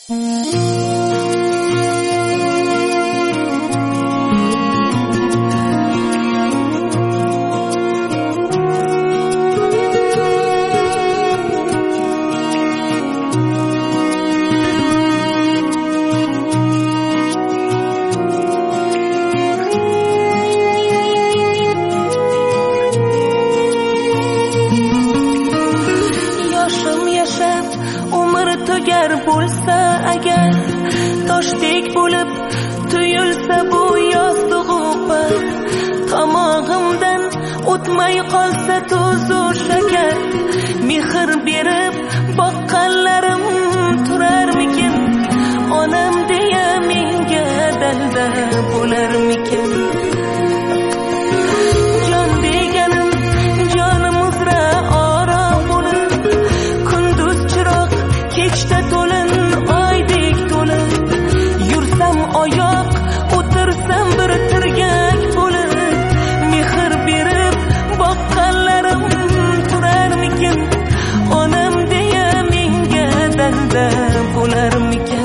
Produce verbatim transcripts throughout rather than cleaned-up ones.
Tugar bo'lsa agar toshdek bo'lib tuyulsa bu yostig'im tomog'imdan o'tmay qolsa tuzu shakar mehr berib boqqanlarim turarmikin onam deya menga dalda bo'larmikin jon deganim jonim uzra orom bo'lib kunduz chiroq kechda to'lin oydek to'lib yursam oyoq o'tirsam bir tirgak bo'lib mehr berib boqqanlarim turarmikin onam deya menga dalda bo'larmikin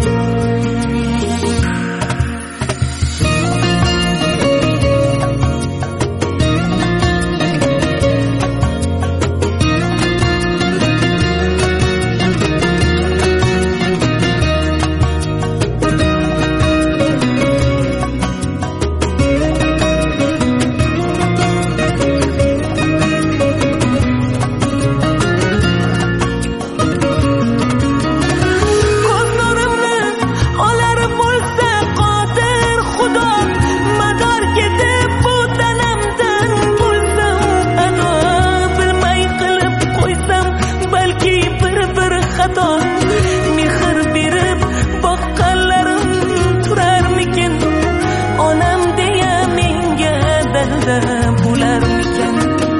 mehr berib boqqanlarim turarmikin onam deya menga dalda bo'larmikin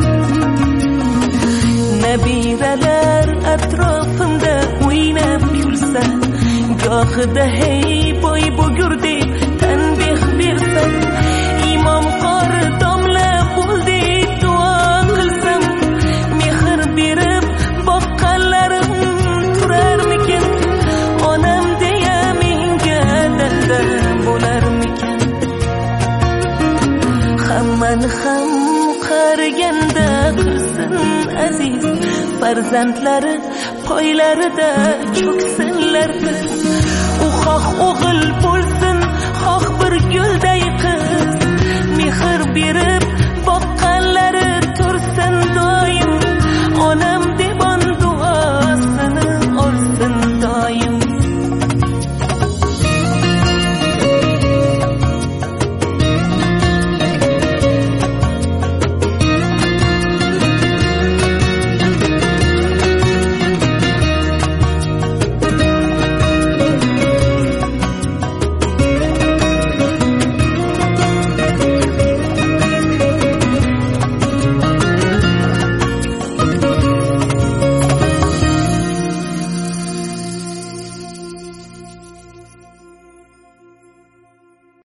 nabiralar atrofimda o'ynab yursa gohida hey boy bugurdek tanbeh bersa imom qori domla bo'ldek duo qilsam mehr berib boqqanlarim turarmikin onam deya menga dalda bo'larmikin hammani ham qariganda qilsin aziz farzandlari poylarida cho'k